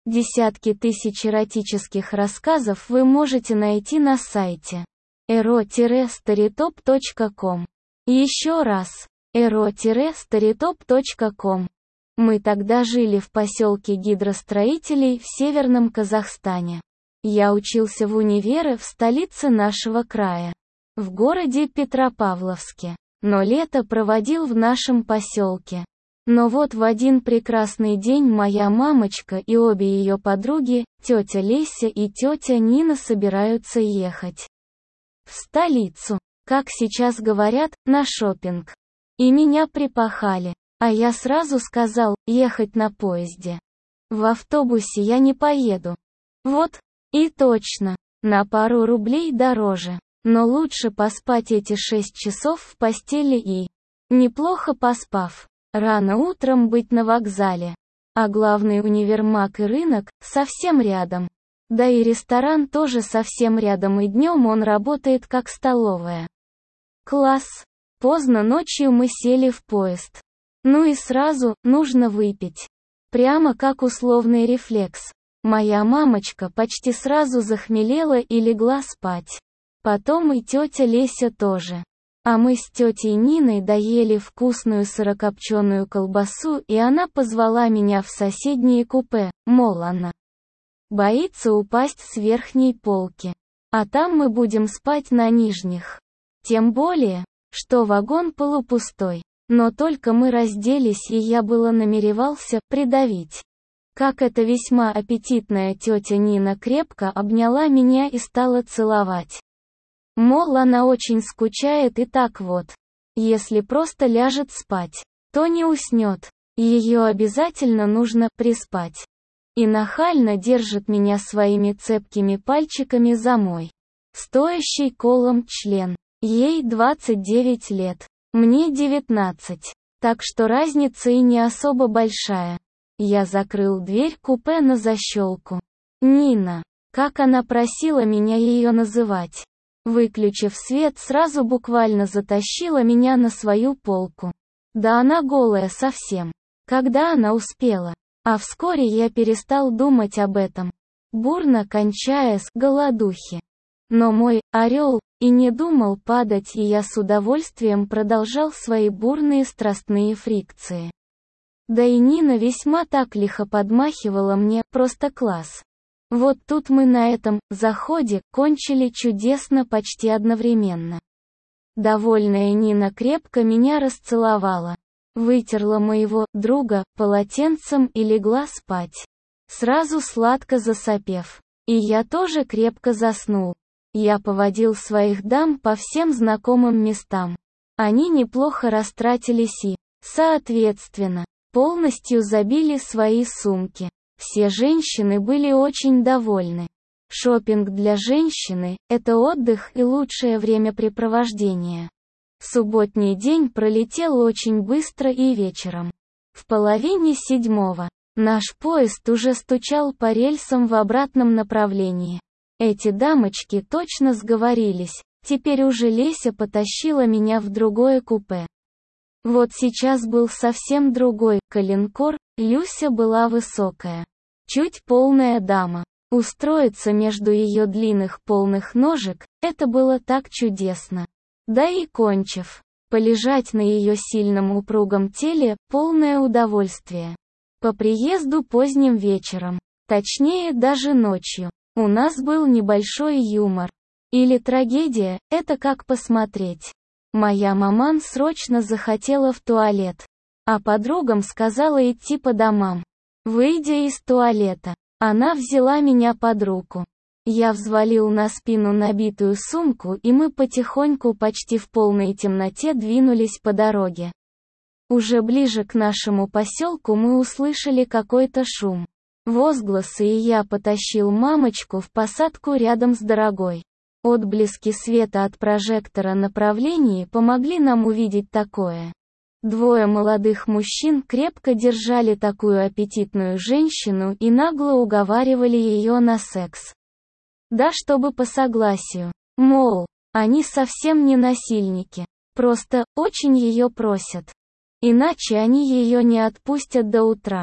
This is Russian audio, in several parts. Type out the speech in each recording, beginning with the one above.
Десятки тысяч эротических рассказов вы можете найти на сайте ero-storytop.com. Еще раз, ero-storytop.com. Мы тогда жили в поселке гидростроителей в Северном Казахстане. Я учился в универе в столице нашего края, в городе Петропавловске, но лето проводил в нашем поселке. Но вот в один прекрасный день моя мамочка и обе ее подруги, тетя Леся и тетя Нина, собираются ехать в столицу, как сейчас говорят, на шопинг. И меня припахали, а я сразу сказал, ехать на поезде. В автобусе я не поеду. Вот, и точно, на пару рублей дороже. Но лучше поспать эти 6 часов в постели и, неплохо поспав, рано утром быть на вокзале. А главный универмаг и рынок совсем рядом. Да и ресторан тоже совсем рядом, и днем он работает как столовая. Класс! Поздно ночью мы сели в поезд. Ну и сразу, нужно выпить. Прямо как условный рефлекс. Моя мамочка почти сразу захмелела и легла спать. Потом и тетя Леся тоже. А мы с тетей Ниной доели вкусную сырокопченую колбасу, и она позвала меня в соседнее купе, мол, она боится упасть с верхней полки. А там мы будем спать на нижних. Тем более, что вагон полупустой. Но только мы разделись, и я было намеревался придавить. Как эта весьма аппетитная тетя Нина крепко обняла меня и стала целовать. Мол, она очень скучает, и так вот. Если просто ляжет спать, то не уснет. Ее обязательно нужно приспать. И нахально держит меня своими цепкими пальчиками за мой стоящий колом член. Ей 29 лет. Мне 19. Так что разница и не особо большая. Я закрыл дверь купе на защелку. Нина, как она просила меня ее называть. Выключив свет, сразу буквально затащила меня на свою полку. Да она голая совсем. Когда она успела? А вскоре я перестал думать об этом, бурно кончая с голодухи. Но мой орел и не думал падать, и я с удовольствием продолжал свои бурные страстные фрикции. Да и Нина весьма так лихо подмахивала мне, просто класс. Вот тут мы на этом заходе кончили чудесно почти одновременно. Довольная Нина крепко меня расцеловала, вытерла моего друга полотенцем и легла спать, сразу сладко засопев. И я тоже крепко заснул. Я поводил своих дам по всем знакомым местам. Они неплохо растратились и, соответственно, полностью забили свои сумки. Все женщины были очень довольны. Шопинг для женщины – это отдых и лучшее времяпрепровождение. Субботний день пролетел очень быстро, и вечером, в 6:30, наш поезд уже стучал по рельсам в обратном направлении. Эти дамочки точно сговорились, теперь уже Леся потащила меня в другое купе. Вот сейчас был совсем другой калинкор, Люся была высокая, чуть полная дама. Устроиться между ее длинных полных ножек – это было так чудесно. Да и кончив, полежать на ее сильном упругом теле – полное удовольствие. По приезду поздним вечером, точнее даже ночью, у нас был небольшой юмор. Или трагедия, это как посмотреть. Моя маман срочно захотела в туалет, а подругам сказала идти по домам. Выйдя из туалета, она взяла меня под руку. Я взвалил на спину набитую сумку, и мы потихоньку почти в полной темноте двинулись по дороге. Уже ближе к нашему поселку мы услышали какой-то шум, возгласы, и я потащил мамочку в посадку рядом с дорогой. Отблески света от прожектора направлений помогли нам увидеть такое. Двое молодых мужчин крепко держали такую аппетитную женщину и нагло уговаривали ее на секс. Да, чтобы по согласию. Мол, они совсем не насильники. Просто очень ее просят. Иначе они ее не отпустят до утра.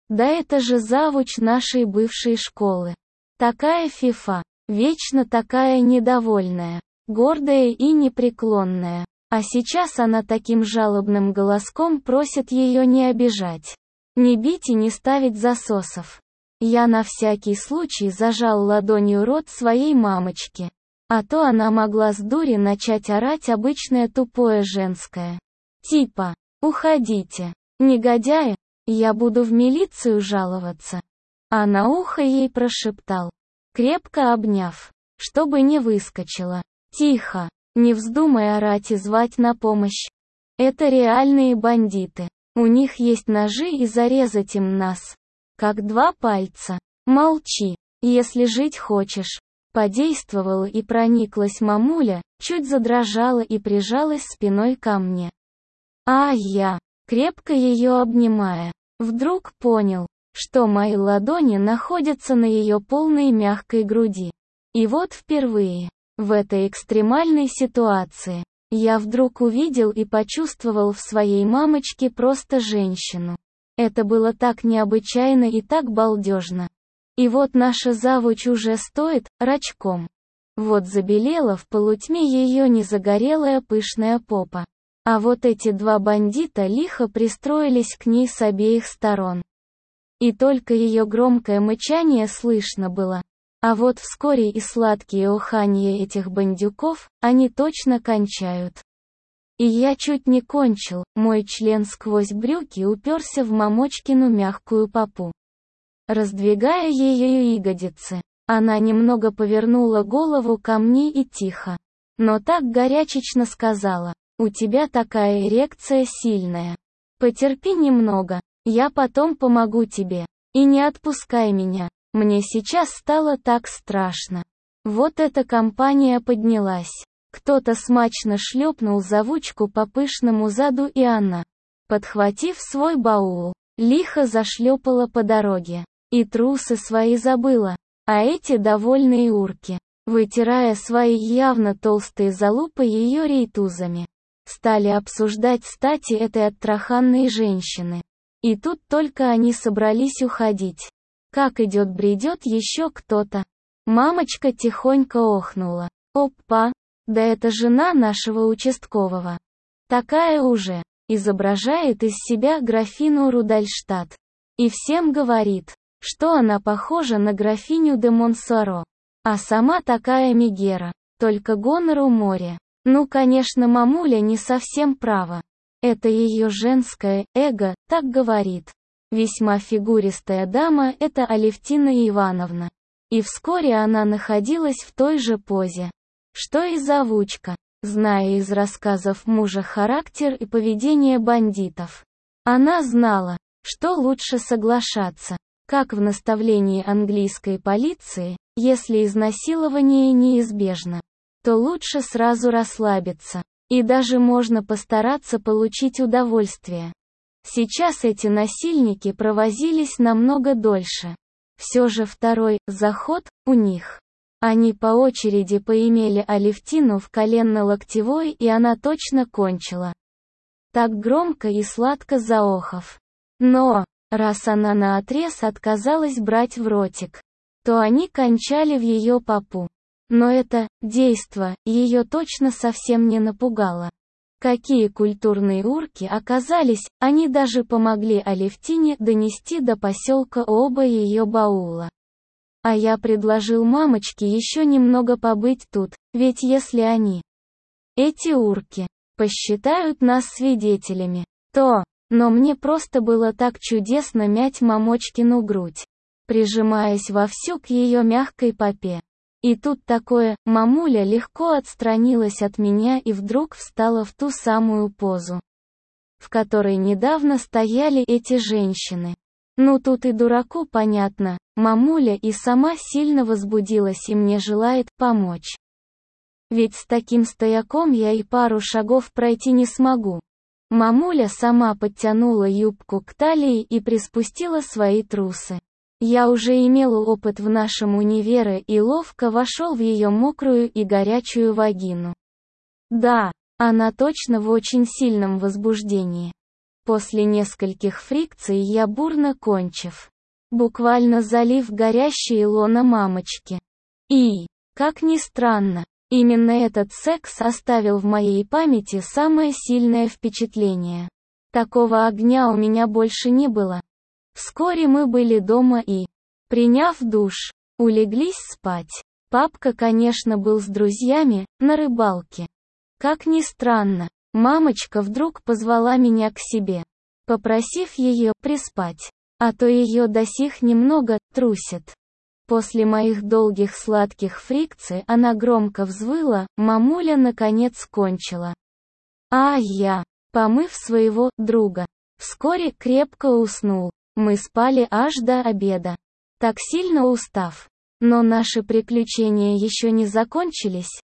Да это же завуч нашей бывшей школы. Такая фифа, вечно такая недовольная, гордая и непреклонная. А сейчас она таким жалобным голоском просит ее не обижать, не бить и не ставить засосов. Я на всякий случай зажал ладонью рот своей мамочки. А то она могла с дури начать орать обычное тупое женское. Типа, уходите, негодяи, я буду в милицию жаловаться. А на ухо ей прошептал, крепко обняв, чтобы не выскочила. Тихо, не вздумай орать и звать на помощь. Это реальные бандиты. У них есть ножи и зарезать им нас. Как два пальца. Молчи, если жить хочешь. Подействовала и прониклась мамуля, чуть задрожала и прижалась спиной ко мне. А я, крепко ее обнимая, вдруг понял, что мои ладони находятся на ее полной мягкой груди. И вот впервые, в этой экстремальной ситуации, я вдруг увидел и почувствовал в своей мамочке просто женщину. Это было так необычайно и так балдежно. И вот наша завуч уже стоит, рачком. Вот забелела в полутьме ее незагорелая пышная попа. А вот эти два бандита лихо пристроились к ней с обеих сторон. И только ее громкое мычание слышно было. А вот вскоре и сладкие оханья этих бандюков, они точно кончают. И я чуть не кончил, мой член сквозь брюки уперся в мамочкину мягкую попу. Раздвигая ее ягодицы, она немного повернула голову ко мне и тихо, но так горячечно сказала, «У тебя такая эрекция сильная. Потерпи немного, я потом помогу тебе. И не отпускай меня, мне сейчас стало так страшно». Вот эта компания поднялась. Кто-то смачно шлепнул завучку по пышному заду, и она, подхватив свой баул, лихо зашлепала по дороге. И трусы свои забыла. А эти довольные урки, вытирая свои явно толстые залупы ее рейтузами, стали обсуждать стати этой оттраханной женщины. И тут только они собрались уходить. Как бредет еще кто-то. Мамочка тихонько охнула. Опа! Да это жена нашего участкового. Такая уже, изображает из себя графиню Рудольштадт. И всем говорит, что она похожа на графиню де Монсоро. А сама такая мегера, только гонору море. Ну конечно, мамуля не совсем права. Это ее женское эго, так говорит. Весьма фигуристая дама — это Алевтина Ивановна. И вскоре она находилась в той же позе, что и завучка, зная из рассказов мужа характер и поведение бандитов. Она знала, что лучше соглашаться, как в наставлении английской полиции, если изнасилование неизбежно, то лучше сразу расслабиться, и даже можно постараться получить удовольствие. Сейчас эти насильники провозились намного дольше. Все же второй заход у них. Они по очереди поимели Алевтину в коленно-локтевой, и она точно кончила. Так громко и сладко заохав. Но, раз она наотрез отказалась брать в ротик, то они кончали в ее попу. Но это действо ее точно совсем не напугало. Какие культурные урки оказались, они даже помогли Алевтине донести до поселка оба ее баула. А я предложил мамочке еще немного побыть тут, ведь если они, эти урки, посчитают нас свидетелями, то... Но мне просто было так чудесно мять мамочкину грудь, прижимаясь вовсю к ее мягкой попе. И тут такое, мамуля легко отстранилась от меня и вдруг встала в ту самую позу, в которой недавно стояли эти женщины. Ну тут и дураку понятно, мамуля и сама сильно возбудилась и мне желает помочь. Ведь с таким стояком я и пару шагов пройти не смогу. Мамуля сама подтянула юбку к талии и приспустила свои трусы. Я уже имел опыт в нашем универе и ловко вошел в ее мокрую и горячую вагину. Да, она точно в очень сильном возбуждении. После нескольких фрикций я бурно кончив, буквально залив горящее лоно мамочки. И, как ни странно, именно этот секс оставил в моей памяти самое сильное впечатление. Такого огня у меня больше не было. Вскоре мы были дома и, приняв душ, улеглись спать. Папка, конечно, был с друзьями, на рыбалке. Как ни странно, мамочка вдруг позвала меня к себе, попросив ее приспать, а то ее до сих немного трусит. После моих долгих сладких фрикций она громко взвыла, мамуля наконец кончила. А я, помыв своего друга, вскоре крепко уснул. Мы спали аж до обеда, так сильно устав. Но наши приключения еще не закончились.